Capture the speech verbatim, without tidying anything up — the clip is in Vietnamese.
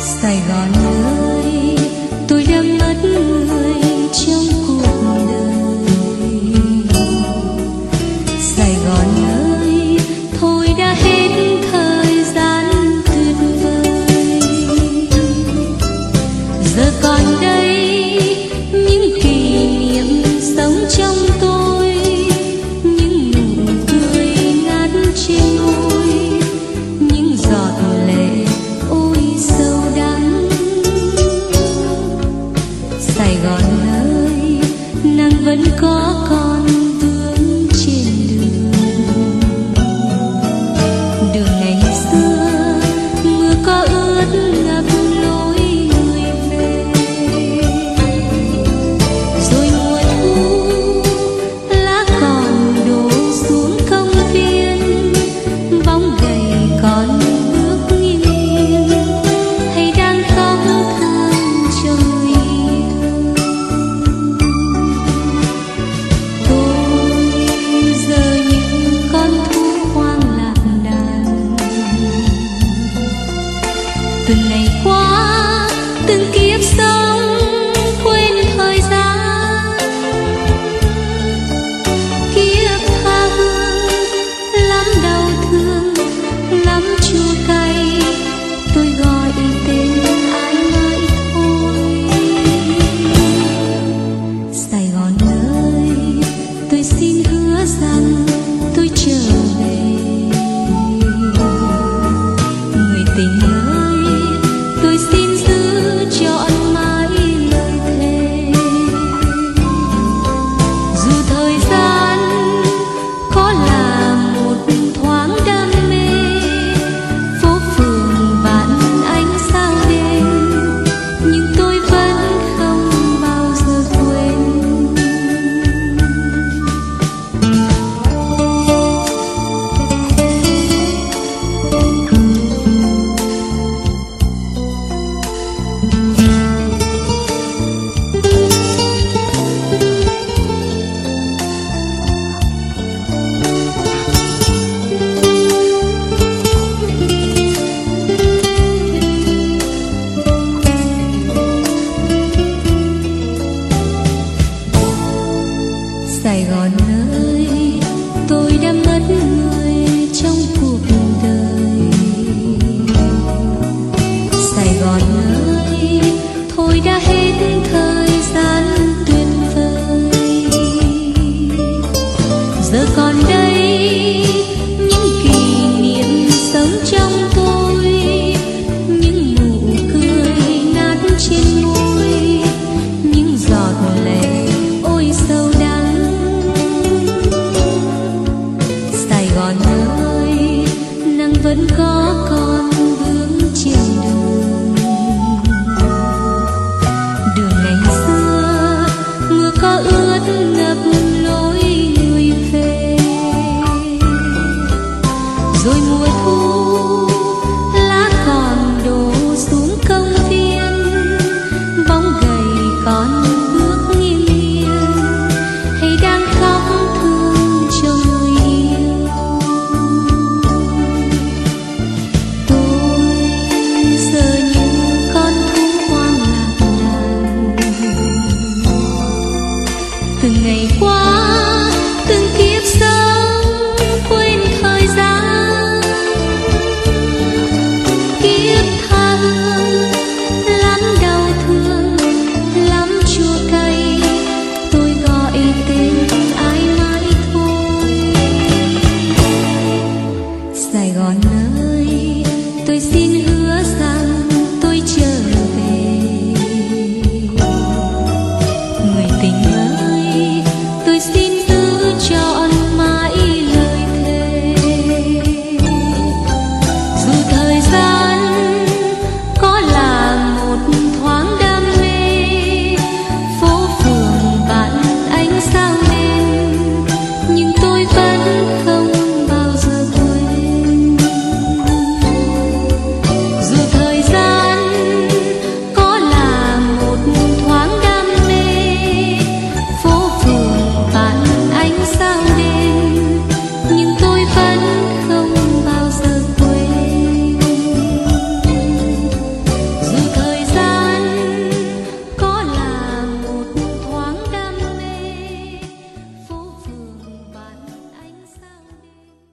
Sài Gòn ơi, tôi đã mất người trong cuộc đời. Sài Gòn ơi, thôi đã hết thời gian tuyệt vời. Giờ còn đây những kỷ niệm sống trong tôi, những nụ cười ngát trên môi, những giọt lệ ôi sâu đắng. Sài Gòn ơi, nắng vẫn có còn vương trên đường. Đường ngày xưa mưa có ướt ngập lối người về. Rồi mùa thu lá còn đổ xuống công viên, bóng gầy còn bước nghiêng hay đang khóc than cho người thương. Tôi giờ như con thú hoang lạc đàn, từng ngày qua từng